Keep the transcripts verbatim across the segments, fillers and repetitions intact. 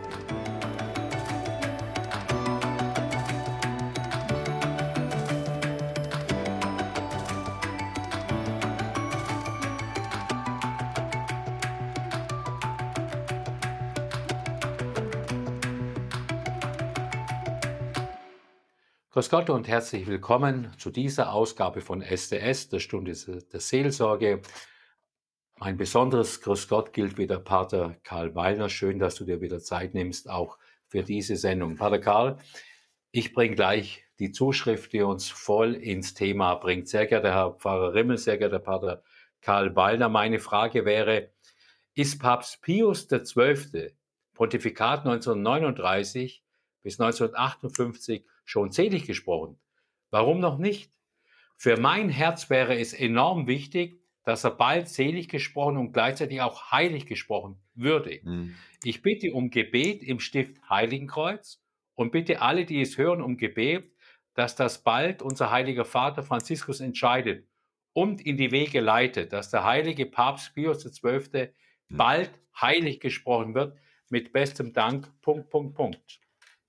Grüß Gott und herzlich willkommen zu dieser Ausgabe von S D S, der Stunde der Seelsorge. Ein besonderes Grüß Gott gilt wieder Pater Karl Wallner. Schön, dass du dir wieder Zeit nimmst, auch für diese Sendung. Pater Karl, ich bringe gleich die Zuschrift, die uns voll ins Thema bringt. Sehr geehrter Herr Pfarrer Rimmel, sehr geehrter Pater Karl Wallner, meine Frage wäre, ist Papst Pius der Zwölfte. Pontifikat neunzehnhundertneununddreißig bis neunzehnhundertachtundfünfzig schon selig gesprochen? Warum noch nicht? Für mein Herz wäre es enorm wichtig, dass er bald selig gesprochen und gleichzeitig auch heilig gesprochen würde. Hm. Ich bitte um Gebet im Stift Heiligenkreuz und bitte alle, die es hören, um Gebet, dass das bald unser heiliger Vater Franziskus entscheidet und in die Wege leitet, dass der heilige Papst Pius der Zwölfte Hm. bald heilig gesprochen wird. Mit bestem Dank, Punkt, Punkt, Punkt.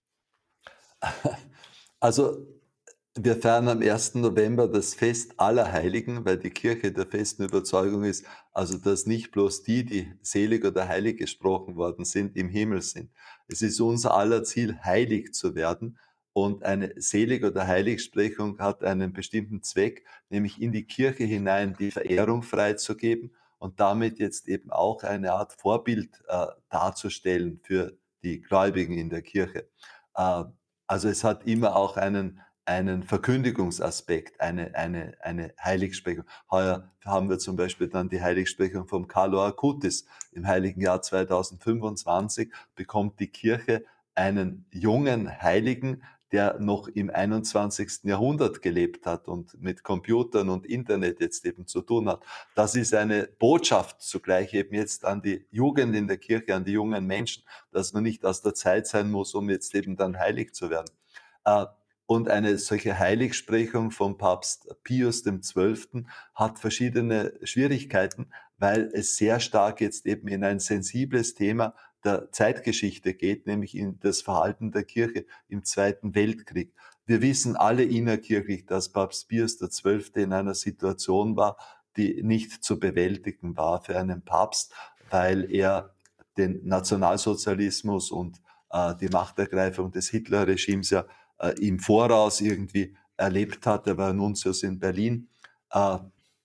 Also wir feiern am ersten November das Fest aller Heiligen, weil die Kirche der festen Überzeugung ist, also dass nicht bloß die, die selig oder heilig gesprochen worden sind, im Himmel sind. Es ist unser aller Ziel, heilig zu werden. Und eine Selig- oder Heiligsprechung hat einen bestimmten Zweck, nämlich in die Kirche hinein die Verehrung freizugeben und damit jetzt eben auch eine Art Vorbild äh, darzustellen für die Gläubigen in der Kirche. Äh, also es hat immer auch einen einen Verkündigungsaspekt, eine, eine, eine Heiligsprechung. Heuer haben wir zum Beispiel dann die Heiligsprechung vom Carlo Acutis. Im Heiligen Jahr zweitausendfünfundzwanzig bekommt die Kirche einen jungen Heiligen, der noch im einundzwanzigsten Jahrhundert gelebt hat und mit Computern und Internet jetzt eben zu tun hat. Das ist eine Botschaft zugleich eben jetzt an die Jugend in der Kirche, an die jungen Menschen, dass man nicht aus der Zeit sein muss, um jetzt eben dann heilig zu werden. Äh, Und eine solche Heiligsprechung vom Papst Pius dem Zwölften hat verschiedene Schwierigkeiten, weil es sehr stark jetzt eben in ein sensibles Thema der Zeitgeschichte geht, nämlich in das Verhalten der Kirche im Zweiten Weltkrieg. Wir wissen alle innerkirchlich, dass Papst Pius der Zwölfte in einer Situation war, die nicht zu bewältigen war für einen Papst, weil er den Nationalsozialismus und äh, die Machtergreifung des Hitlerregimes ja äh, im Voraus irgendwie erlebt hat. Er war Nuntius in Berlin äh,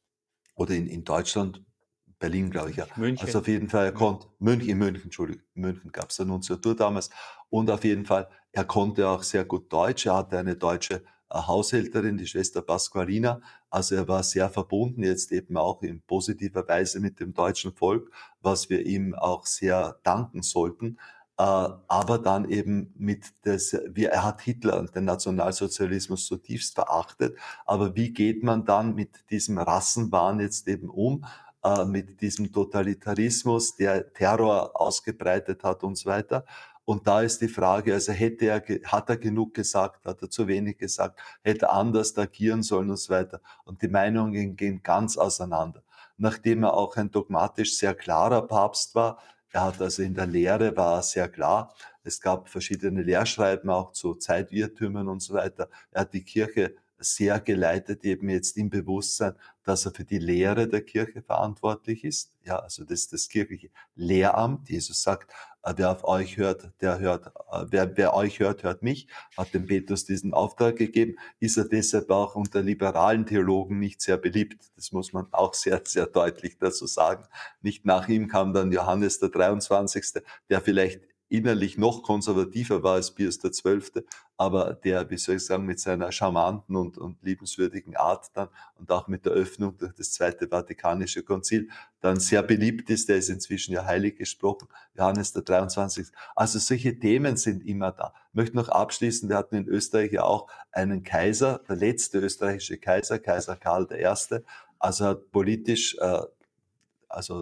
oder in, in Deutschland, Berlin glaube ich ja. München. Also auf jeden Fall, er konnte, München, in München, Entschuldigung, in München gab es eine Nunziatur damals. Und auf jeden Fall, er konnte auch sehr gut Deutsch. Er hatte eine deutsche äh, Haushälterin, die Schwester Pasqualina. Also er war sehr verbunden, jetzt eben auch in positiver Weise mit dem deutschen Volk, was wir ihm auch sehr danken sollten. Äh, aber dann eben mit des, wie er hat Hitler und den Nationalsozialismus zutiefst verachtet. Aber wie geht man dann mit diesem Rassenwahn jetzt eben um, äh, mit diesem Totalitarismus, der Terror ausgebreitet hat und so weiter? Und da ist die Frage, also hätte er, hat er genug gesagt, hat er zu wenig gesagt, hätte er anders agieren sollen und so weiter. Und die Meinungen gehen ganz auseinander. Nachdem er auch ein dogmatisch sehr klarer Papst war, er hat also in der Lehre war sehr klar. Es gab verschiedene Lehrschreiben auch zu Zeitirrtümern und so weiter. Er hat die Kirche sehr geleitet, eben jetzt im Bewusstsein, dass er für die Lehre der Kirche verantwortlich ist. Ja, also das ist das kirchliche Lehramt. Jesus sagt, äh, wer auf euch hört, der hört, äh, wer, wer euch hört, hört mich, hat dem Petrus diesen Auftrag gegeben, ist er deshalb auch unter liberalen Theologen nicht sehr beliebt. Das muss man auch sehr, sehr deutlich dazu sagen. Nicht nach ihm kam dann Johannes der dreiundzwanzigste, der vielleicht innerlich noch konservativer war als Pius der Zwölfte, aber der, wie soll ich sagen, mit seiner charmanten und, und liebenswürdigen Art dann und auch mit der Öffnung durch das Zweite Vatikanische Konzil dann sehr beliebt ist. Der ist inzwischen ja heilig gesprochen, Johannes der dreiundzwanzigste. Also solche Themen sind immer da. Ich möchte noch abschließen, wir hatten in Österreich ja auch einen Kaiser, der letzte österreichische Kaiser, Kaiser Karl der Erste, also hat politisch, äh, also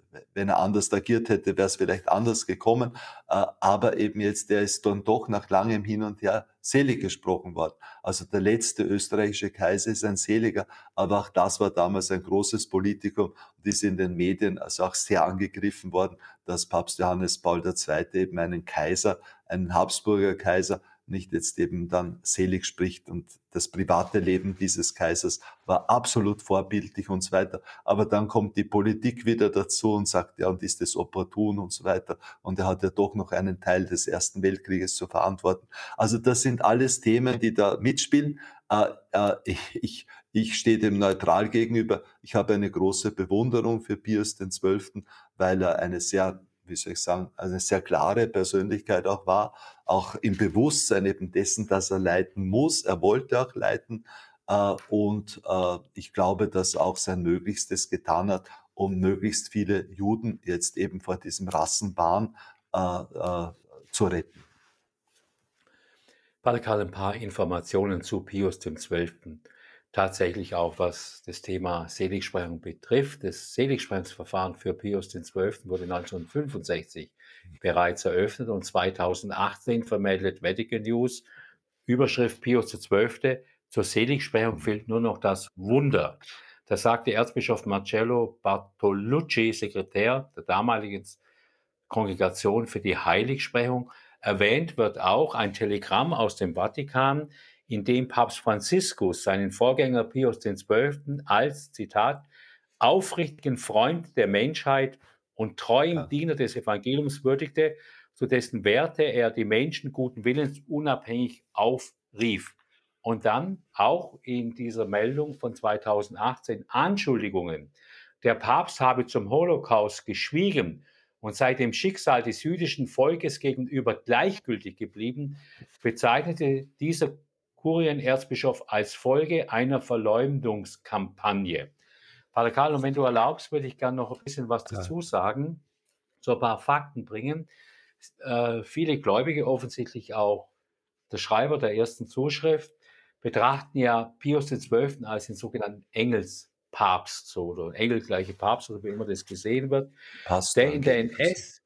wenn er anders agiert hätte, wäre es vielleicht anders gekommen. Äh, aber eben jetzt, der ist dann doch nach langem Hin und Her selig gesprochen worden. Also der letzte österreichische Kaiser ist ein Seliger, aber auch das war damals ein großes Politikum und ist in den Medien also auch sehr angegriffen worden, dass Papst Johannes Paul der Zweite eben einen Kaiser, einen Habsburger Kaiser, nicht jetzt eben dann selig spricht, und das private Leben dieses Kaisers war absolut vorbildlich und so weiter. Aber dann kommt die Politik wieder dazu und sagt, ja, und ist das opportun und so weiter. Und er hat ja doch noch einen Teil des Ersten Weltkrieges zu verantworten. Also das sind alles Themen, die da mitspielen. Äh, äh, ich, ich, ich stehe dem neutral gegenüber. Ich habe eine große Bewunderung für Pius den Zwölften, weil er eine sehr, wie soll ich sagen, eine sehr klare Persönlichkeit auch war, auch im Bewusstsein eben dessen, dass er leiten muss. Er wollte auch leiten. Äh, und äh, ich glaube, dass er auch sein Möglichstes getan hat, um möglichst viele Juden jetzt eben vor diesem Rassenwahn äh, äh, zu retten. Pater Karl, ein paar Informationen zu Pius dem Zwölften. Tatsächlich auch, was das Thema Seligsprechung betrifft. Das Seligsprechungsverfahren für Pius den Zwölften wurde neunzehnhundertfünfundsechzig bereits eröffnet und zweitausendachtzehn vermeldet Vatican News, Überschrift Pius der Zwölfte, zur Seligsprechung fehlt nur noch das Wunder. Das sagte Erzbischof Marcello Bartolucci, Sekretär der damaligen Kongregation für die Heiligsprechung. Erwähnt wird auch ein Telegramm aus dem Vatikan, in dem Papst Franziskus seinen Vorgänger Pius den Zwölften als, Zitat, aufrichtigen Freund der Menschheit und treuen Ja. Diener des Evangeliums würdigte, zu dessen Werte er die Menschen guten Willens unabhängig aufrief. Und dann auch in dieser Meldung von zweitausendachtzehn Anschuldigungen. Der Papst habe zum Holocaust geschwiegen und sei dem Schicksal des jüdischen Volkes gegenüber gleichgültig geblieben, bezeichnete dieser Kurienerzbischof als Folge einer Verleumdungskampagne. Pater Karl, und wenn du erlaubst, würde ich gerne noch ein bisschen was dazu sagen, so ein paar Fakten bringen. Äh, viele Gläubige, offensichtlich auch der Schreiber der ersten Zuschrift, betrachten ja Pius den Zwölften als den sogenannten Engelspapst, so, oder engelgleiche Papst, oder wie immer das gesehen wird, Pastor der in der angeblich. N S,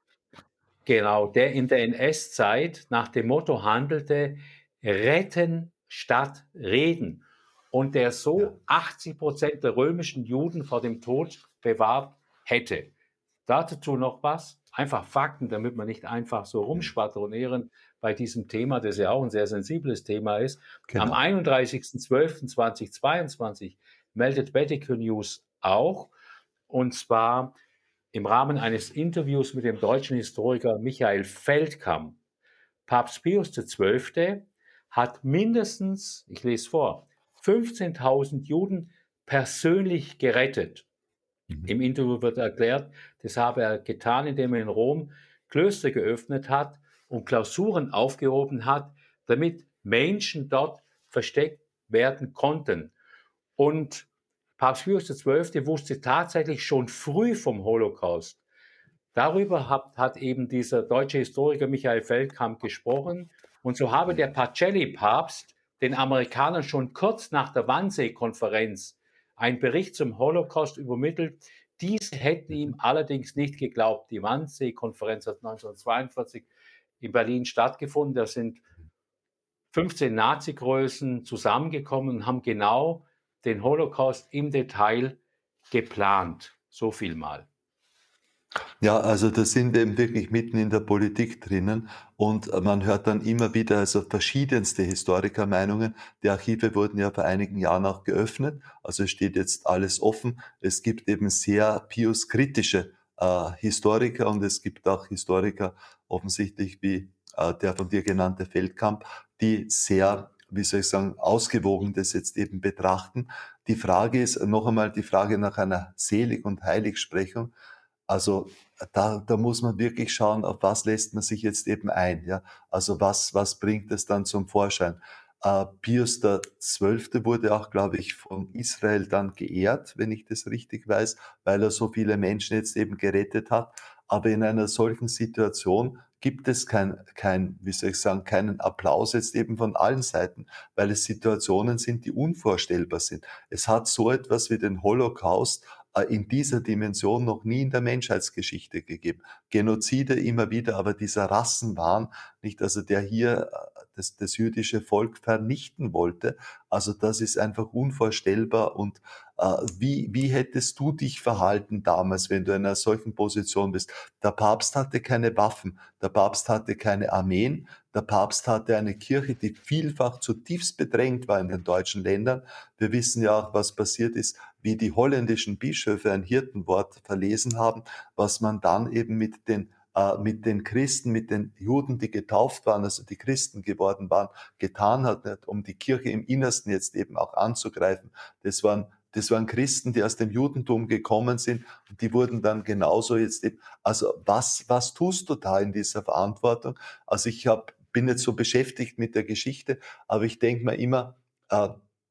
genau, der in der N S-Zeit nach dem Motto handelte, retten statt reden, und der so Ja. achtzig Prozent der römischen Juden vor dem Tod bewahrt hätte. Dazu noch was, einfach Fakten, damit man nicht einfach so rumschwadronieren bei diesem Thema, das ja auch ein sehr sensibles Thema ist. Am Genau. einunddreißigsten zwölften zweitausendzweiundzwanzig meldet Vatican News auch, und zwar im Rahmen eines Interviews mit dem deutschen Historiker Michael Feldkamp. Papst Pius der Zwölfte hat mindestens, ich lese vor, fünfzehntausend Juden persönlich gerettet. Mhm. Im Interview wird erklärt, das habe er getan, indem er in Rom Klöster geöffnet hat und Klausuren aufgehoben hat, damit Menschen dort versteckt werden konnten. Und Papst Pius der Zwölfte wusste tatsächlich schon früh vom Holocaust. Darüber hat, hat eben dieser deutsche Historiker Michael Feldkamp gesprochen. Und so habe der Pacelli-Papst den Amerikanern schon kurz nach der Wannsee-Konferenz einen Bericht zum Holocaust übermittelt. Diese hätten ihm allerdings nicht geglaubt. Die Wannsee-Konferenz hat neunzehnhundertzweiundvierzig in Berlin stattgefunden. Da sind fünfzehn Nazi-Größen zusammengekommen und haben genau den Holocaust im Detail geplant. So viel mal. Ja, also da sind wir eben wirklich mitten in der Politik drinnen und man hört dann immer wieder also verschiedenste Historikermeinungen. Die Archive wurden ja vor einigen Jahren auch geöffnet, also es steht jetzt alles offen. Es gibt eben sehr Pius-kritische äh, Historiker und es gibt auch Historiker offensichtlich wie äh, der von dir genannte Feldkamp, die sehr, wie soll ich sagen, ausgewogen das jetzt eben betrachten. Die Frage ist noch einmal die Frage nach einer Selig- und Heiligsprechung. Also da, da muss man wirklich schauen, auf was lässt man sich jetzt eben ein. Ja? Also was, was bringt es dann zum Vorschein? Äh, Pius der Zwölfte wurde auch, glaube ich, von Israel dann geehrt, wenn ich das richtig weiß, weil er so viele Menschen jetzt eben gerettet hat. Aber in einer solchen Situation gibt es kein, kein, wie soll ich sagen, keinen Applaus jetzt eben von allen Seiten, weil es Situationen sind, die unvorstellbar sind. Es hat so etwas wie den Holocaust äh, in dieser Dimension noch nie in der Menschheitsgeschichte gegeben. Genozide immer wieder, aber dieser Rassenwahn, nicht, also der hier äh, das, das jüdische Volk vernichten wollte, also das ist einfach unvorstellbar. Und äh, wie, wie hättest du dich verhalten damals, wenn du in einer solchen Position bist? Der Papst hatte keine Waffen, der Papst hatte keine Armeen, der Papst hatte eine Kirche, die vielfach zutiefst bedrängt war in den deutschen Ländern. Wir wissen ja auch, was passiert ist, wie die holländischen Bischöfe ein Hirtenwort verlesen haben, was man dann eben mit den äh, mit den Christen, mit den Juden, die getauft waren, also die Christen geworden waren, getan hat, nicht, um die Kirche im Innersten jetzt eben auch anzugreifen. Das waren das waren Christen, die aus dem Judentum gekommen sind, und die wurden dann genauso jetzt eben. Also was was tust du da in dieser Verantwortung? Also ich hab, bin jetzt so beschäftigt mit der Geschichte, aber ich denke mir immer, äh,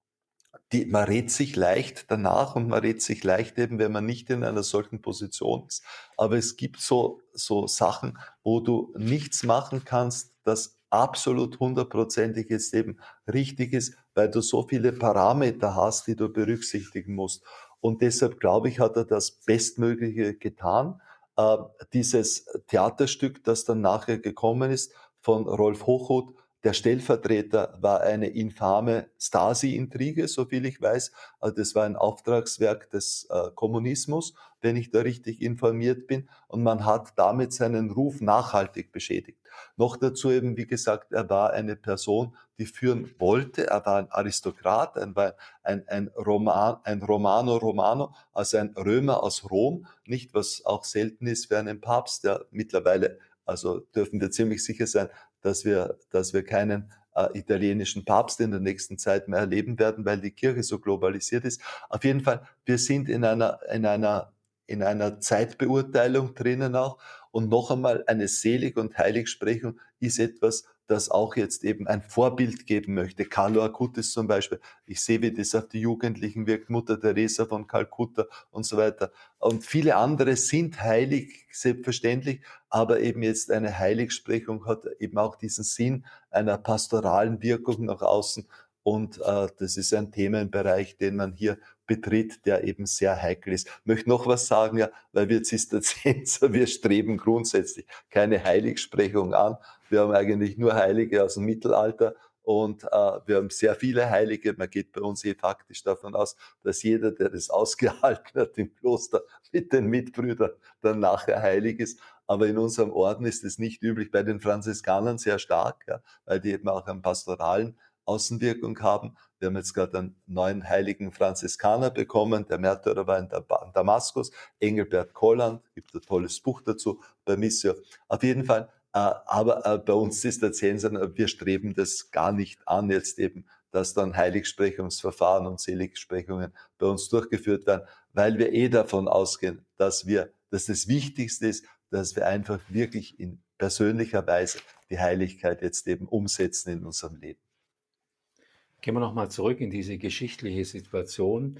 die, man redet sich leicht danach und man redet sich leicht eben, wenn man nicht in einer solchen Position ist. Aber es gibt so, so Sachen, wo du nichts machen kannst, das absolut hundertprozentig jetzt eben richtig ist, weil du so viele Parameter hast, die du berücksichtigen musst. Und deshalb glaube ich, hat er das Bestmögliche getan. Äh, dieses Theaterstück, das dann nachher gekommen ist von Rolf Hochhuth, der Stellvertreter, war eine infame Stasi-Intrige, soviel ich weiß. Also das war ein Auftragswerk des äh, Kommunismus, wenn ich da richtig informiert bin. Und man hat damit seinen Ruf nachhaltig beschädigt. Noch dazu eben, wie gesagt, er war eine Person, die führen wollte. Er war ein Aristokrat, ein, ein, ein, Roman, ein Romano Romano, also ein Römer aus Rom. Nicht, was auch selten ist für einen Papst, der mittlerweile, also dürfen wir ziemlich sicher sein, dass wir, dass wir keinen äh, italienischen Papst in der nächsten Zeit mehr erleben werden, weil die Kirche so globalisiert ist. Auf jeden Fall, wir sind in einer, in einer, in einer Zeitbeurteilung drinnen auch. Und noch einmal, eine Selig- und Heiligsprechung ist etwas, das auch jetzt eben ein Vorbild geben möchte. Carlo Acutis zum Beispiel. Ich sehe, wie das auf die Jugendlichen wirkt. Mutter Teresa von Kalkutta und so weiter. Und viele andere sind heilig, selbstverständlich. Aber eben jetzt eine Heiligsprechung hat eben auch diesen Sinn einer pastoralen Wirkung nach außen. Und äh, das ist ein Themenbereich, den man hier betritt, der eben sehr heikel ist. Ich möchte noch was sagen, ja, weil wir Zisterzienser, wir streben grundsätzlich keine Heiligsprechung an. Wir haben eigentlich nur Heilige aus dem Mittelalter. Und äh, wir haben sehr viele Heilige. Man geht bei uns eh faktisch davon aus, dass jeder, der das ausgehalten hat im Kloster mit den Mitbrüdern, dann nachher heilig ist. Aber in unserem Orden ist es nicht üblich, bei den Franziskanern sehr stark, ja, weil die eben auch einen pastoralen Außenwirkung haben. Wir haben jetzt gerade einen neuen heiligen Franziskaner bekommen. Der Märtyrer war in Damaskus, Engelbert Kolland, gibt ein tolles Buch dazu bei Missio. Auf jeden Fall, äh, aber äh, bei uns ist der Zensor, wir streben das gar nicht an, jetzt eben, dass dann Heiligsprechungsverfahren und Seligsprechungen bei uns durchgeführt werden, weil wir eh davon ausgehen, dass wir, dass das Wichtigste ist, dass wir einfach wirklich in persönlicher Weise die Heiligkeit jetzt eben umsetzen in unserem Leben. Gehen wir nochmal zurück in diese geschichtliche Situation,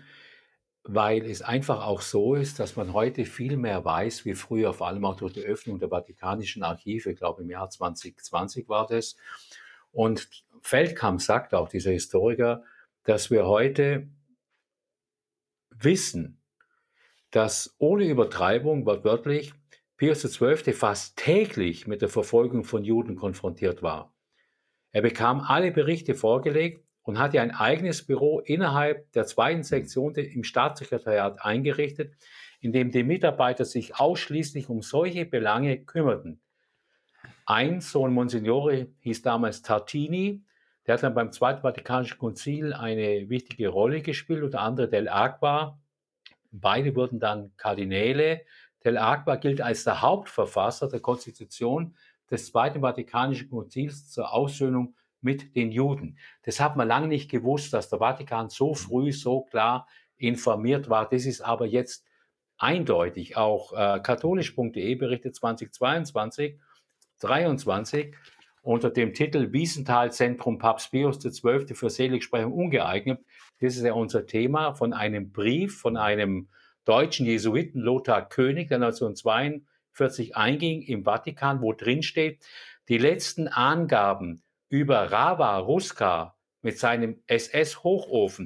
weil es einfach auch so ist, dass man heute viel mehr weiß wie früher, vor allem auch durch die Öffnung der Vatikanischen Archive, ich glaube im Jahr zwanzig zwanzig war das. Und Feldkamp sagt auch, dieser Historiker, dass wir heute wissen, dass ohne Übertreibung, wortwörtlich, Pius der Zwölfte fast täglich mit der Verfolgung von Juden konfrontiert war. Er bekam alle Berichte vorgelegt und hatte ein eigenes Büro innerhalb der zweiten Sektion im Staatssekretariat eingerichtet, in dem die Mitarbeiter sich ausschließlich um solche Belange kümmerten. Ein Sohn Monsignore hieß damals Tartini, der hat dann beim Zweiten Vatikanischen Konzil eine wichtige Rolle gespielt, unter anderem Del Agua. Beide wurden dann Kardinäle. Del Agua gilt als der Hauptverfasser der Konstitution des Zweiten Vatikanischen Konzils zur Aussöhnung mit den Juden. Das hat man lange nicht gewusst, dass der Vatikan so früh, so klar informiert war. Das ist aber jetzt eindeutig. Auch äh, katholisch punkt de berichtet zweitausendzweiundzwanzig, dreiundzwanzig unter dem Titel Wiesenthal-Zentrum Papst Pius der Zwölfte für Seligsprechung ungeeignet. Das ist ja unser Thema, von einem Brief von einem deutschen Jesuiten, Lothar König, der neunzehnhundertzweiundvierzig einging im Vatikan, wo drin steht, die letzten Angaben über Rava Ruska mit seinem S S-Hochofen,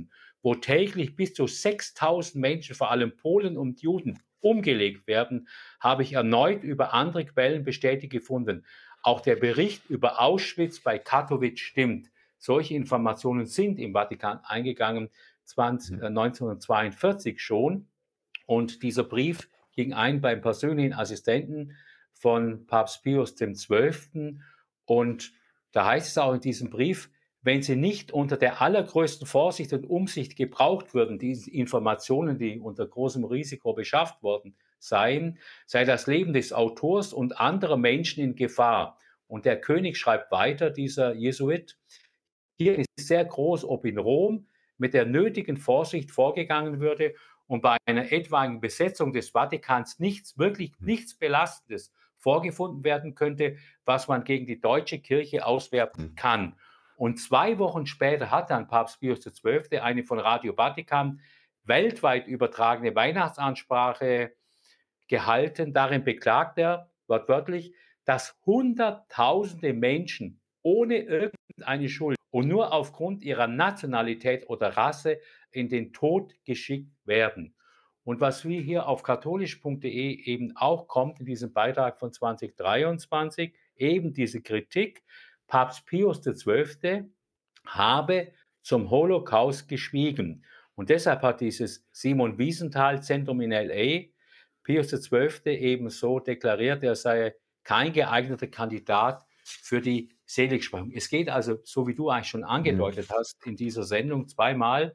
wo täglich bis zu sechstausend Menschen, vor allem Polen und Juden, umgelegt werden, habe ich erneut über andere Quellen bestätigt gefunden. Auch der Bericht über Auschwitz bei Katowice stimmt. Solche Informationen sind im Vatikan eingegangen, zwanzig, äh, neunzehnhundertzweiundvierzig schon. Und dieser Brief ging ein beim persönlichen Assistenten von Papst Pius der Zwölfte. Und da heißt es auch in diesem Brief, wenn sie nicht unter der allergrößten Vorsicht und Umsicht gebraucht würden, diese Informationen, die unter großem Risiko beschafft worden seien, sei das Leben des Autors und anderer Menschen in Gefahr. Und der König schreibt weiter, dieser Jesuit, hier ist sehr groß, ob in Rom mit der nötigen Vorsicht vorgegangen würde und bei einer etwaigen Besetzung des Vatikans nichts, wirklich nichts Belastendes vorgefunden werden könnte, was man gegen die deutsche Kirche auswerfen kann. Und zwei Wochen später hat dann Papst Pius der Zwölfte eine von Radio Vatikan weltweit übertragene Weihnachtsansprache gehalten. Darin beklagt er wortwörtlich, dass Hunderttausende Menschen ohne irgendeine Schuld und nur aufgrund ihrer Nationalität oder Rasse in den Tod geschickt werden. Und was wir hier auf katholisch punkt de eben auch kommt in diesem Beitrag von zwanzig dreiundzwanzig, eben diese Kritik, Papst Pius der Zwölfte habe zum Holocaust geschwiegen. Und deshalb hat dieses Simon Wiesenthal Zentrum in L A Pius der Zwölfte ebenso deklariert, er sei kein geeigneter Kandidat für die Seligsprechung. Es geht also, so wie du eigentlich schon angedeutet hast, in dieser Sendung zweimal,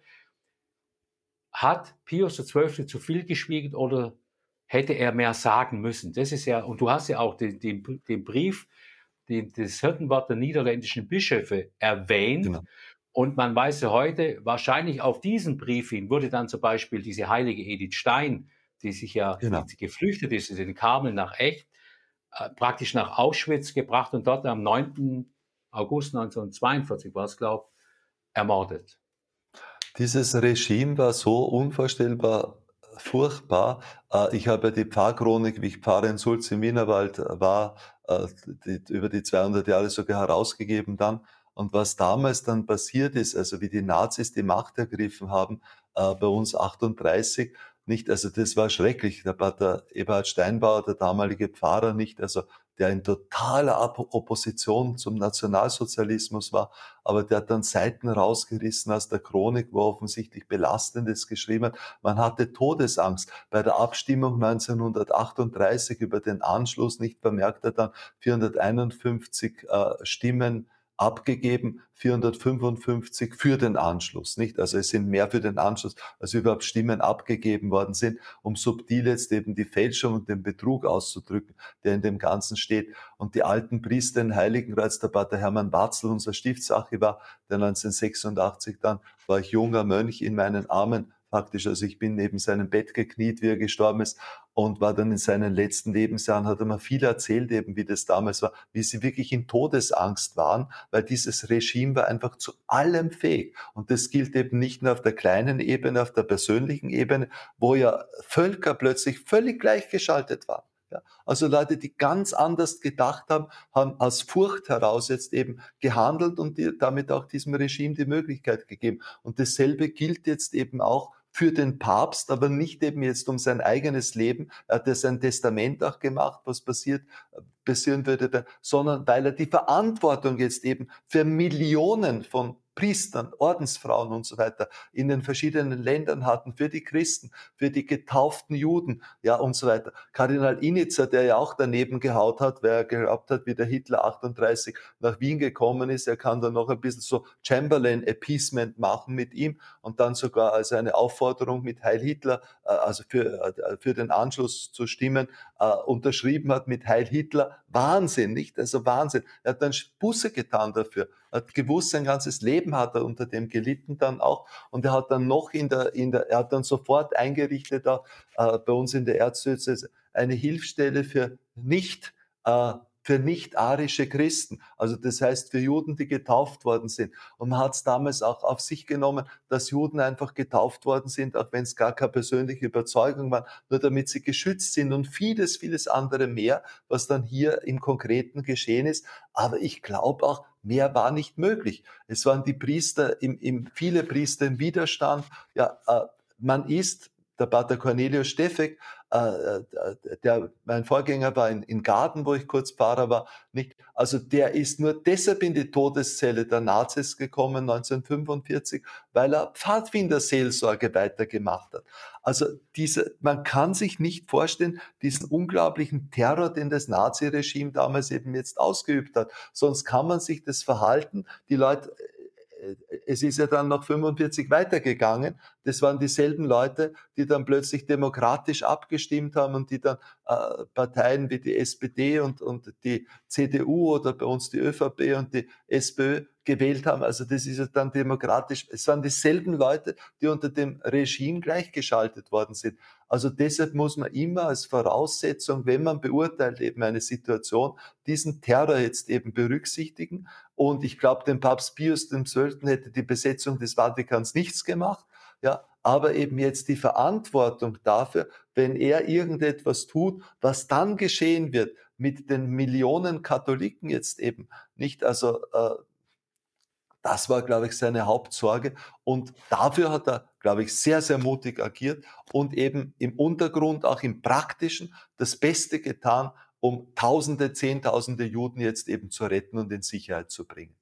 hat Pius der Zwölfte zu viel geschwiegen oder hätte er mehr sagen müssen? Das ist ja, und du hast ja auch den, den, den Brief, den, das Hirtenwort der niederländischen Bischöfe erwähnt. Genau. Und man weiß ja heute, wahrscheinlich auf diesen Brief hin wurde dann zum Beispiel diese heilige Edith Stein, die sich ja, Genau. die geflüchtet ist in den Karmel nach Echt, äh, praktisch nach Auschwitz gebracht und dort am neunten August neunzehnhundertzweiundvierzig war es, glaube ich, ermordet. Dieses Regime war so unvorstellbar furchtbar. Äh, Ich habe ja die Pfarrchronik, wie ich Pfarrer in Sulz im Wienerwald war, äh, die, über die zweihundert Jahre sogar herausgegeben dann. Und was damals dann passiert ist, also wie die Nazis die Macht ergriffen haben, äh, bei uns achtunddreißig, nicht, also das war schrecklich. Der Pater Eberhard Steinbauer, der damalige Pfarrer, nicht, also der in totaler Opposition zum Nationalsozialismus war, aber der hat dann Seiten rausgerissen aus der Chronik, wo offensichtlich Belastendes geschrieben hat. Man hatte Todesangst. Bei der Abstimmung neunzehnhundertachtunddreißig über den Anschluss, nicht, bemerkt er dann vierhunderteinundfünfzig äh, Stimmen abgegeben, vierhundertfünfundfünfzig für den Anschluss, nicht? Also es sind mehr für den Anschluss, als überhaupt Stimmen abgegeben worden sind, um subtil jetzt eben die Fälschung und den Betrug auszudrücken, der in dem Ganzen steht. Und die alten Priester in Heiligenkreuz, der Pater Hermann Watzel, unser Stiftsarchivar, der neunzehnhundertsechsundachtzig dann, war ich junger Mönch in meinen Armen, faktisch, also ich bin neben seinem Bett gekniet, wie er gestorben ist, und war dann in seinen letzten Lebensjahren, hat er mir viel erzählt eben, wie das damals war, wie sie wirklich in Todesangst waren, weil dieses Regime war einfach zu allem fähig. Und das gilt eben nicht nur auf der kleinen Ebene, auf der persönlichen Ebene, wo ja Völker plötzlich völlig gleichgeschaltet waren. Ja, also Leute, die ganz anders gedacht haben, haben aus Furcht heraus jetzt eben gehandelt und die, damit auch diesem Regime die Möglichkeit gegeben. Und dasselbe gilt jetzt eben auch für den Papst, aber nicht eben jetzt um sein eigenes Leben. Er hat ja sein Testament auch gemacht, was passiert, passieren würde, sondern weil er die Verantwortung jetzt eben für Millionen von Priestern, Ordensfrauen und so weiter in den verschiedenen Ländern hatten, für die Christen, für die getauften Juden, ja, und so weiter. Kardinal Initzer, der ja auch daneben gehaut hat, weil er geglaubt hat, wie der Hitler achtunddreißig nach Wien gekommen ist, er kann dann noch ein bisschen so Chamberlain-Appeasement machen mit ihm und dann sogar als eine Aufforderung mit Heil Hitler, äh, also für, äh, für den Anschluss zu stimmen, äh, unterschrieben hat mit Heil Hitler. Wahnsinn, nicht? Also Wahnsinn. Er hat dann Buße getan dafür. Er hat gewusst, sein ganzes Leben hat er unter dem gelitten dann auch. Und er hat dann noch in der, in der, er hat dann sofort eingerichtet, auch, äh, bei uns in der Erzdiözese, eine Hilfsstelle für nicht, äh, für nicht-arische Christen, also das heißt für Juden, die getauft worden sind. Und man hat es damals auch auf sich genommen, dass Juden einfach getauft worden sind, auch wenn es gar keine persönliche Überzeugung war, nur damit sie geschützt sind und vieles, vieles andere mehr, was dann hier im Konkreten geschehen ist. Aber ich glaube auch, mehr war nicht möglich. Es waren die Priester, im, im, viele Priester im Widerstand. Ja, äh, man ist, der Pater Cornelius Steffek, äh, der, mein Vorgänger war in, in Gaden, wo ich kurz Pfarrer war, nicht? Also der ist nur deshalb in die Todeszelle der Nazis gekommen, neunzehnhundertfünfundvierzig, weil er Pfadfinderseelsorge weitergemacht hat. Also diese, man kann sich nicht vorstellen, diesen unglaublichen Terror, den das Naziregime damals eben jetzt ausgeübt hat. Sonst kann man sich das Verhalten, die Leute, es ist ja dann noch fünfundvierzig weitergegangen. Das waren dieselben Leute, die dann plötzlich demokratisch abgestimmt haben und die dann äh, Parteien wie die S P D und, und die C D U oder bei uns die ÖVP und die SPÖ gewählt haben. Also das ist ja dann demokratisch. Es waren dieselben Leute, die unter dem Regime gleichgeschaltet worden sind. Also deshalb muss man immer als Voraussetzung, wenn man beurteilt eben eine Situation, diesen Terror jetzt eben berücksichtigen. Und ich glaube, dem Papst Pius der Zwölfte hätte die Besetzung des Vatikans nichts gemacht. Ja, aber eben jetzt die Verantwortung dafür, wenn er irgendetwas tut, was dann geschehen wird mit den Millionen Katholiken jetzt eben nicht. Also äh, das war, glaube ich, seine Hauptsorge. Und dafür hat er, glaube ich, sehr, sehr mutig agiert und eben im Untergrund, auch im Praktischen, das Beste getan, um Tausende, Zehntausende Juden jetzt eben zu retten und in Sicherheit zu bringen.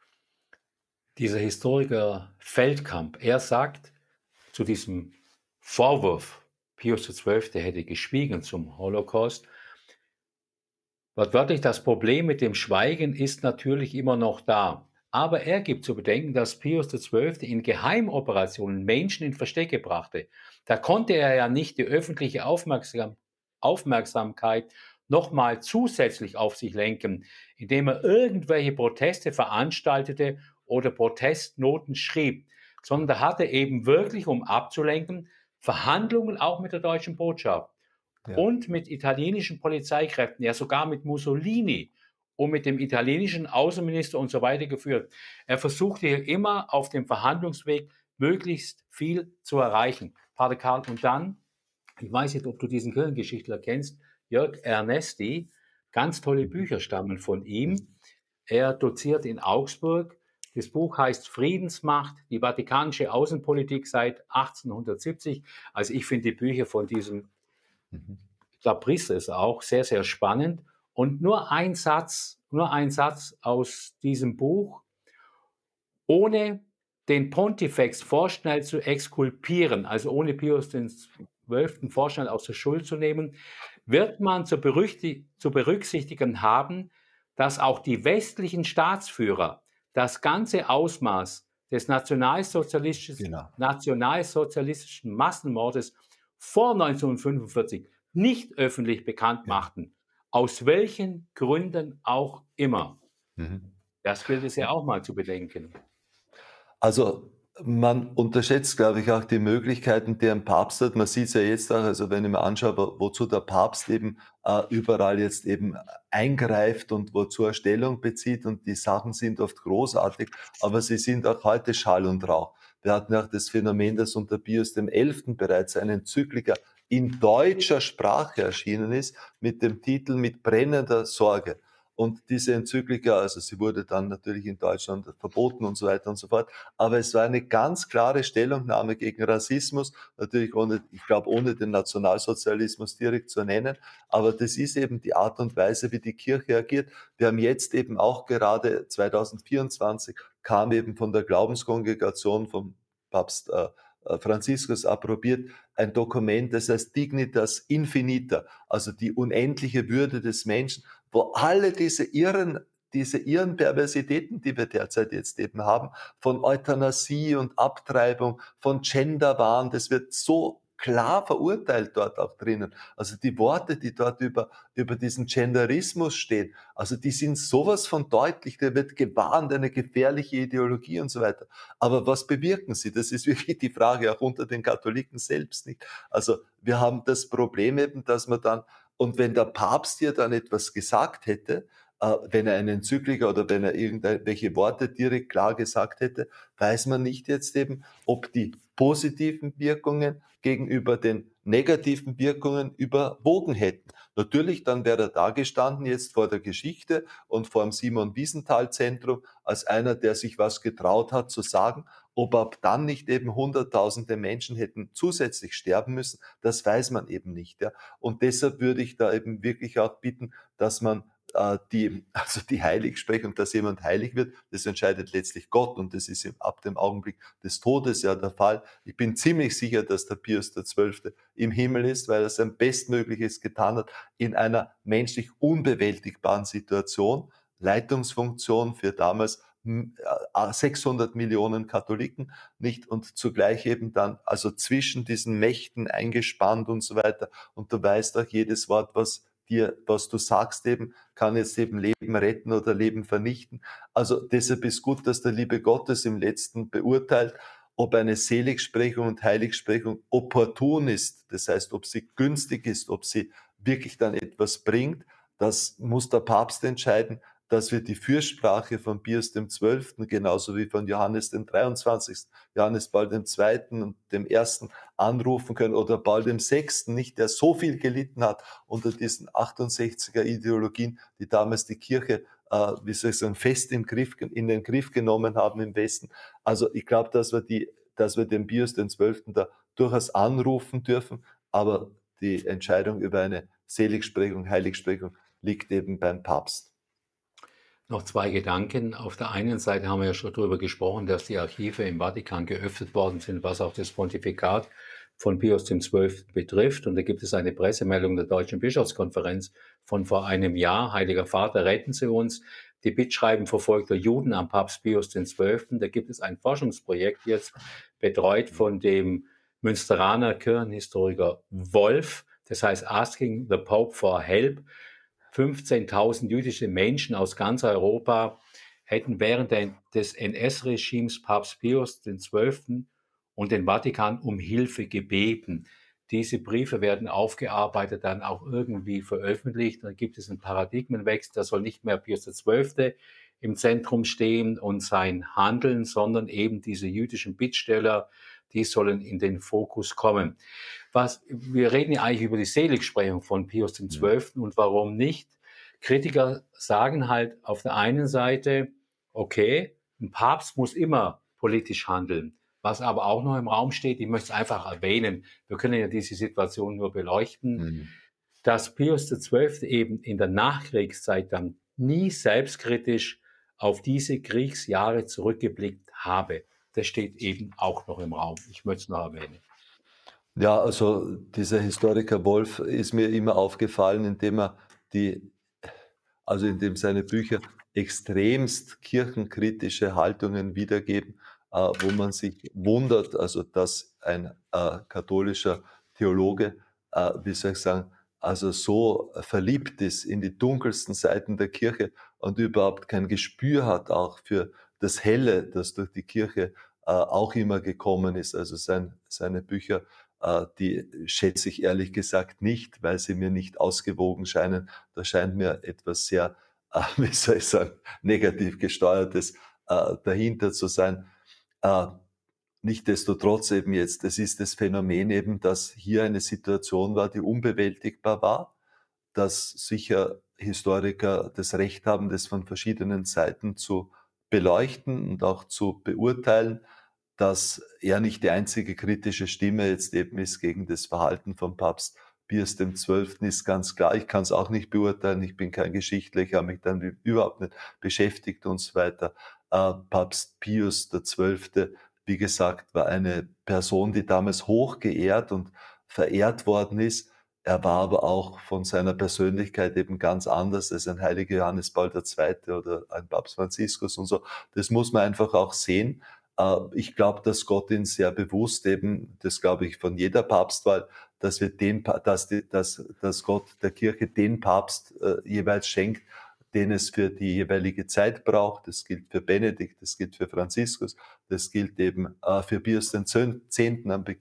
Dieser Historiker Feldkamp, er sagt zu diesem Vorwurf, Pius der Zwölfte hätte geschwiegen zum Holocaust, wortwörtlich, das Problem mit dem Schweigen ist natürlich immer noch da. Aber er gibt zu bedenken, dass Pius der Zwölfte in Geheimoperationen Menschen in Verstecke brachte. Da konnte er ja nicht die öffentliche Aufmerksam Aufmerksamkeit nochmal zusätzlich auf sich lenken, indem er irgendwelche Proteste veranstaltete oder Protestnoten schrieb, sondern da hatte er eben wirklich, um abzulenken, Verhandlungen auch mit der deutschen Botschaft. Ja. Und mit italienischen Polizeikräften, ja sogar mit Mussolini und mit dem italienischen Außenminister und so weiter geführt. Er versuchte hier immer auf dem Verhandlungsweg möglichst viel zu erreichen. Pater Karl, und dann, ich weiß nicht, ob du diesen Kirchengeschichtler kennst, Jörg Ernesti, ganz tolle Bücher stammen von ihm. Er doziert in Augsburg. Das Buch heißt Friedensmacht, die vatikanische Außenpolitik seit achtzehnhundertsiebzig. Also ich finde die Bücher von diesem Klaprice ist auch sehr, sehr spannend. Und nur ein Satz, nur ein Satz aus diesem Buch. Ohne den Pontifex vorschnell zu exkulpieren, also ohne Pius den Zwölften vorschnell aus der Schuld zu nehmen, wird man zu, zu berücksichtigen haben, dass auch die westlichen Staatsführer das ganze Ausmaß des nationalsozialistischen, genau. nationalsozialistischen Massenmordes vor neunzehnhundertfünfundvierzig nicht öffentlich bekannt ja. machten, aus welchen Gründen auch immer. Mhm. Das gilt es ja auch mal zu bedenken. Also man unterschätzt, glaube ich, auch die Möglichkeiten, die ein Papst hat. Man sieht es ja jetzt auch, also wenn ich mir anschaue, wozu der Papst eben äh, überall jetzt eben eingreift und wozu er Stellung bezieht, und die Sachen sind oft großartig, aber sie sind auch heute Schall und Rauch. Wir hatten auch das Phänomen, dass unter Pius dem Elften bereits ein Enzyklika in deutscher Sprache erschienen ist, mit dem Titel Mit brennender Sorge. Und diese Enzyklika, also sie wurde dann natürlich in Deutschland verboten und so weiter und so fort, aber es war eine ganz klare Stellungnahme gegen Rassismus, natürlich ohne, ich glaube, ohne den Nationalsozialismus direkt zu nennen, aber das ist eben die Art und Weise, wie die Kirche agiert. Wir haben jetzt eben auch gerade zweitausendvierundzwanzig kam eben von der Glaubenskongregation vom Papst äh, Franziskus approbiert, ein Dokument, das heißt Dignitas Infinita, also die unendliche Würde des Menschen, wo alle diese irren, diese irren Perversitäten, die wir derzeit jetzt eben haben, von Euthanasie und Abtreibung, von Genderwahn, das wird so klar verurteilt dort auch drinnen. Also die Worte, die dort über, über diesen Genderismus stehen, also die sind sowas von deutlich, da wird gewarnt, eine gefährliche Ideologie und so weiter. Aber was bewirken sie? Das ist wirklich die Frage auch unter den Katholiken selbst nicht. Also wir haben das Problem eben, dass man dann und wenn der Papst dir dann etwas gesagt hätte, äh, wenn er eine Enzyklika oder wenn er irgendwelche Worte direkt klar gesagt hätte, weiß man nicht jetzt eben, ob die positiven Wirkungen gegenüber den negativen Wirkungen überwogen hätten. Natürlich, dann wäre er da gestanden jetzt vor der Geschichte und vor dem Simon-Wiesenthal-Zentrum als einer, der sich was getraut hat zu sagen. Ob ab dann nicht eben hunderttausende Menschen hätten zusätzlich sterben müssen, das weiß man eben nicht. Ja. Und deshalb würde ich da eben wirklich auch bitten, dass man äh, die, also die Heiligsprechung, dass jemand heilig wird, das entscheidet letztlich Gott und das ist ab dem Augenblick des Todes ja der Fall. Ich bin ziemlich sicher, dass der Pius der Zwölfte im Himmel ist, weil er sein Bestmögliches getan hat in einer menschlich unbewältigbaren Situation, Leitungsfunktion für damals sechshundert Millionen Katholiken, nicht? Und zugleich eben dann, also zwischen diesen Mächten eingespannt und so weiter. Und du weißt auch, jedes Wort, was dir, was du sagst eben, kann jetzt eben Leben retten oder Leben vernichten. Also deshalb ist gut, dass der liebe Gottes im Letzten beurteilt, ob eine Seligsprechung und Heiligsprechung opportun ist. Das heißt, ob sie günstig ist, ob sie wirklich dann etwas bringt. Das muss der Papst entscheiden, dass wir die Fürsprache von Pius dem Zwölften genauso wie von Johannes dem Dreiundzwanzigsten, Johannes Paul dem Zweiten und dem Ersten anrufen können oder Paul dem Sechsten, nicht, der so viel gelitten hat unter diesen achtundsechziger Ideologien, die damals die Kirche, äh, wie soll ich sagen, fest im Griff, in den Griff genommen haben im Westen. Also ich glaube, dass wir die, dass wir den Pius den Zwölften da durchaus anrufen dürfen, aber die Entscheidung über eine Seligsprechung, Heiligsprechung liegt eben beim Papst. Noch zwei Gedanken. Auf der einen Seite haben wir ja schon darüber gesprochen, dass die Archive im Vatikan geöffnet worden sind, was auch das Pontifikat von Pius dem Zwölften betrifft. Und da gibt es eine Pressemeldung der Deutschen Bischofskonferenz von vor einem Jahr. Heiliger Vater, retten Sie uns. Die Bittschreiben verfolgter Juden am Papst Pius den Zwölften. Da gibt es ein Forschungsprojekt jetzt, betreut von dem Münsteraner Kirchenhistoriker Wolf. Das heißt Asking the Pope for Help. fünfzehntausend jüdische Menschen aus ganz Europa hätten während des N S-Regimes Papst Pius den Zwölften und den Vatikan um Hilfe gebeten. Diese Briefe werden aufgearbeitet, dann auch irgendwie veröffentlicht. Dann gibt es einen Paradigmenwechsel, da soll nicht mehr Pius der Zwölfte im Zentrum stehen und sein Handeln, sondern eben diese jüdischen Bittsteller, die sollen in den Fokus kommen. Was, wir reden ja eigentlich über die Seligsprechung von Pius dem Zwölften und warum nicht? Kritiker sagen halt auf der einen Seite, okay, ein Papst muss immer politisch handeln. Was aber auch noch im Raum steht, ich möchte es einfach erwähnen, wir können ja diese Situation nur beleuchten, mhm. dass Pius der Zwölfte eben in der Nachkriegszeit dann nie selbstkritisch auf diese Kriegsjahre zurückgeblickt habe. Das steht eben auch noch im Raum. Ich möchte es noch erwähnen. Ja, also dieser Historiker Wolf ist mir immer aufgefallen, indem er die, also indem seine Bücher extremst kirchenkritische Haltungen wiedergeben, äh, wo man sich wundert, also dass ein äh, katholischer Theologe, äh, wie soll ich sagen, also so verliebt ist in die dunkelsten Seiten der Kirche und überhaupt kein Gespür hat auch für das Helle, das durch die Kirche äh, auch immer gekommen ist. Also sein, seine Bücher, äh, die schätze ich ehrlich gesagt nicht, weil sie mir nicht ausgewogen scheinen. Da scheint mir etwas sehr, äh, wie soll ich sagen, negativ gesteuertes äh, dahinter zu sein. Äh, Nichtsdestotrotz eben jetzt, es ist das Phänomen eben, dass hier eine Situation war, die unbewältigbar war, dass sicher Historiker das Recht haben, das von verschiedenen Seiten zu beleuchten und auch zu beurteilen, dass er nicht die einzige kritische Stimme jetzt eben ist gegen das Verhalten von Papst Pius dem Zwölften, ist ganz klar. Ich kann es auch nicht beurteilen, ich bin kein Geschichtler, ich habe mich dann überhaupt nicht beschäftigt und so weiter. Äh, Papst Pius der Zwölfte, wie gesagt, war eine Person, die damals hoch geehrt und verehrt worden ist. Er war aber auch von seiner Persönlichkeit eben ganz anders als ein heiliger Johannes Paul der Zweite oder ein Papst Franziskus und so. Das muss man einfach auch sehen. Ich glaube, dass Gott ihn sehr bewusst eben, das glaube ich von jeder Papstwahl, dass wir den, dass, die, dass, dass Gott der Kirche den Papst äh, jeweils schenkt, den es für die jeweilige Zeit braucht. Das gilt für Benedikt, das gilt für Franziskus, das gilt eben äh, für Pius den Zehnten am Beginn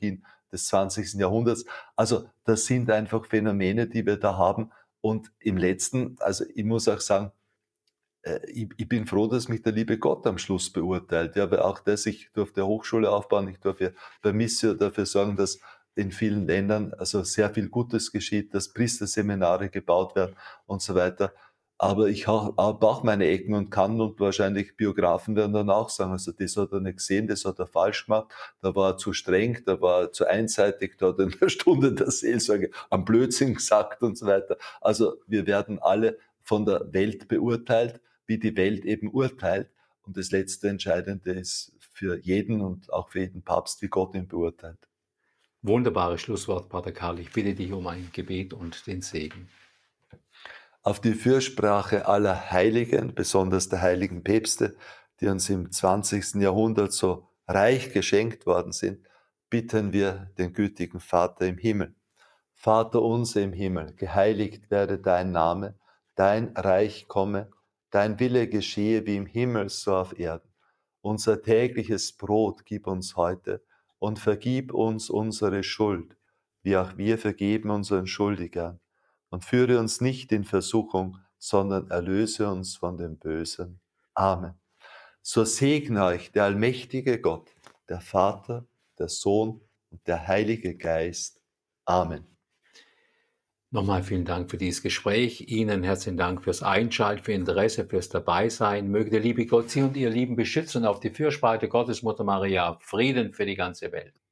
des zwanzigsten Jahrhunderts. Also das sind einfach Phänomene, die wir da haben. Und im Letzten, also ich muss auch sagen, äh, ich, ich bin froh, dass mich der liebe Gott am Schluss beurteilt. Ja, aber auch das, ich durfte eine Hochschule aufbauen, ich durfte bei Missio dafür sorgen, dass in vielen Ländern also sehr viel Gutes geschieht, dass Priesterseminare gebaut werden und so weiter. Aber ich habe auch meine Ecken und Kanten und wahrscheinlich Biografen werden dann auch sagen, also das hat er nicht gesehen, das hat er falsch gemacht, da war er zu streng, da war er zu einseitig, da hat er in der Stunde der Seelsorge am Blödsinn gesagt und so weiter. Also wir werden alle von der Welt beurteilt, wie die Welt eben urteilt. Und das letzte Entscheidende ist für jeden und auch für jeden Papst, wie Gott ihn beurteilt. Wunderbares Schlusswort, Pater Karl. Ich bitte dich um ein Gebet und den Segen. Auf die Fürsprache aller Heiligen, besonders der heiligen Päpste, die uns im zwanzigsten Jahrhundert so reich geschenkt worden sind, bitten wir den gütigen Vater im Himmel. Vater unser im Himmel, geheiligt werde dein Name, dein Reich komme, dein Wille geschehe wie im Himmel, so auf Erden. Unser tägliches Brot gib uns heute und vergib uns unsere Schuld, wie auch wir vergeben unseren Schuldigern. Und führe uns nicht in Versuchung, sondern erlöse uns von dem Bösen. Amen. So segne euch der allmächtige Gott, der Vater, der Sohn und der Heilige Geist. Amen. Nochmal vielen Dank für dieses Gespräch. Ihnen herzlichen Dank fürs Einschalten, für Ihr Interesse, fürs Dabeisein. Möge der liebe Gott Sie und Ihr Lieben beschützen und auf die Fürsprache der Gottesmutter Maria Frieden für die ganze Welt.